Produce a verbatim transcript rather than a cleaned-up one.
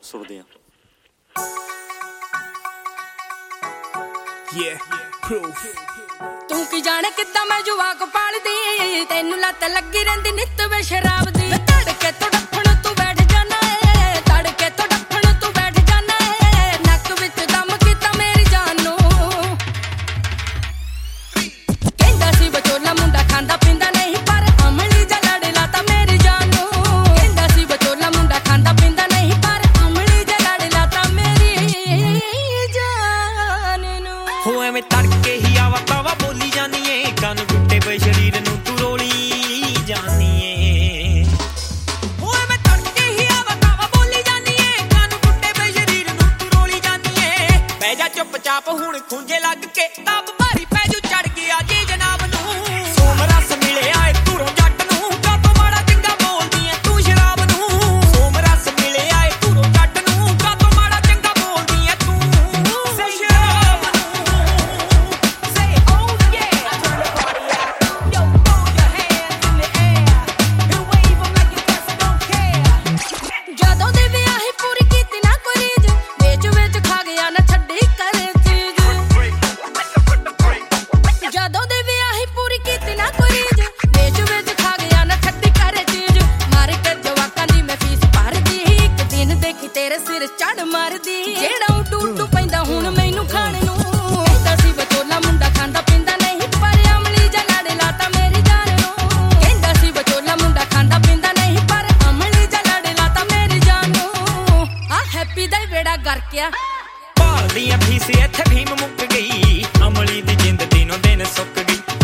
ਸੁਣਦੇ ਹਾਂ। ਤੂੰ ਕੀ ਜਾਣੇ ਕਿੱਦਾਂ ਮੈਂ ਜਵਾਕ ਪਾਲਦੀ, ਤੈਨੂੰ ਲੱਤ ਲੱਗੀ ਰਹਿੰਦੀ ਨਿੱਤ ਵੇ ਸ਼ਰਾਬ ਦੀ। ਤੜਕੇ ਤੋਂ ਡੱਫਣ ਤੂੰ ਬੈਠ ਜਾਣਾ ਏ, ਤੜਕੇ ਤੋਂ ਡੱਫਣ ਤੂੰ ਬੈਠ ਜਾਣਾ ਏ, ਨੱਕ ਵਿੱਚ ਦਮ ਕੀਤਾ ਮੇਰੀ ਜਾਨ ਨੂੰ। ਕਹਿੰਦਾ ਸੀ ਵਿਚੋਲਾ ਮੁੰਡਾ ਖਾਂਦਾ ਪੀਂਦਾ ਨਹੀਂ, ਪਰ ਅਮਲੀ ਜਿਹਾ ਲੜ ਲਾਤਾ ਮੇਰੀ ਜਾਨ ਨੂੰ। ਕਹਿੰਦਾ ਸੀ ਵਿਚੋਲਾ ਮੁੰਡਾ ਖਾਂਦਾ ਪੀਂਦਾ ਨਹੀਂ, ਪਰ ਅਮਲੀ ਜਿਹਾ ਲੜ ਲਾਤਾ ਮੇਰੀ ਜਾਨ ਨੂੰ। ਹੋ ਐਵੇਂ ਤੜਕੇ ਹੀ ਆਵਾ ਤਾਵਾ ਬੋਲੀ ਜਾਨੀ ਏ, ਕੰਨ ਟੁੱਟੇ ਪਏ ਸਰੀਰ ਨੂੰ ਤੂੰ ਰੋਲੀ ਜਾਨੀ ਏ। ਹੋ ਐਵੇਂ ਤੜਕੇ ਹੀ ਆਵਾ ਤਾਵਾ ਬੋਲੀ ਜਾਨੀ ਏ, ਕੰਨ ਟੁੱਟੇ ਪਏ ਸਰੀਰ ਨੂੰ ਤੂੰ ਰੋਲੀ ਜਾਨੀ ਏ। ਬਹਿ ਜਾ ਚੁੱਪ ਚਾਪ ਹੁਣ ਖੁੰਝੇ ਲੱਗ ਕੇ, ਤਬ ਭਾਰੀ ਪੈ ਜੂ ਚੜ ਗਿਆ ਜੀ ਜਨਾਬ ਨੂੰ। ਸੋਮ ਰਸ ਮਿਲਿਆ ਏ ਧੂਰੋਂ ਜੱਟ ਨੂੰ, ਕਾਤੋਂ ਮਾੜਾ ਚੰਗਾ ਬੋਲਦੀ ਏ ਤੂੰ ਸ਼ਰਾਬ ਨੂੰ। ਸੋਮ ਰਸ ਮਿਲਿਆ ਏ ਧੂਰੋਂ ਜੱਟ ਨੂੰ, ਕਾਤੋਂ ਮਾੜਾ ਚੰਗਾ ਬੋਲਦੀ ਏ ਤੂੰ ਸ਼ਰਾਬ ਨੂੰ। Say oh yeah, turn the party out. Yo, throw your hands in the air and wave 'em like you just don't care. ਜਦੋਂ ਦੇ ਵਿਆਹੀ ਪੂਰੀ ਕੀਤੀ ਨਾ ਕੋਈ ਰੀਝ, ਵੇਚ ਵੇਚ ਖਾ ਗਿਆ ਨਾ ਛੱਡੀ ਕਰੇ ਚੀਜ਼। ਜਦੋਂ ਦੇ ਵਿਆਹੀ ਪੂਰੀ ਕੀਤੀ ਨਾ ਕੋਈ ਰੀਝ, ਵੇਚ ਵੇਚ ਖਾ ਗਿਆ ਨਾ ਛੱਡੀ ਕਰੇ ਚੀਜ਼। ਮਾਰ ਕੇ ਜਵਾਕਾਂ ਦੀ ਮੈਂ ਫੀਸ ਭਰਦੀ, ਇੱਕ ਦਿਨ ਦੇਖੀ ਤੇਰੇ ਸਿਰ ਚੜ ਮਾਰਦੀ। ਜਿਹੜਾ ਉੱਡੂ ਉੱਡੂ ਪੈਂਦਾ ਹੁਣ ਮੈਨੂੰ ਖਾਣ ਨੂੰ। ਕਹਿੰਦਾ ਸੀ ਵਿਚੋਲਾ ਮੁੰਡਾ ਖਾਂਦਾ ਪੀਂਦਾ ਨਹੀਂ, ਪਰ ਅਮਲੀ ਜਿਹਾ ਲੜ ਲਾਤਾ ਮੇਰੀ ਜਾਨ ਨੂੰ। ਕਹਿੰਦਾ ਸੀ ਵਿਚੋਲਾ ਮੁੰਡਾ ਖਾਂਦਾ ਪੀਂਦਾ ਨਹੀਂ, ਪਰ ਅਮਲੀ ਜਿਹਾ ਲੜ ਲਾਤਾ ਮੇਰੀ ਜਾਨ ਨੂੰ। ਆ ਹੈਪੀ ਦਾ ਹੀ ਬੇੜਾ ਗਰਕਿਆ। ਭਾਲਦੀ ਆ ਫੀਸ ਇੱਥੇ ਭੀਮ ਮੁੱਕ ਗਈ, ਅਮਲੀ ਦੀ ਜਿੰਦ ਦਿਨੋਂ ਦਿਨ ਸੁੱਕ ਗਈ।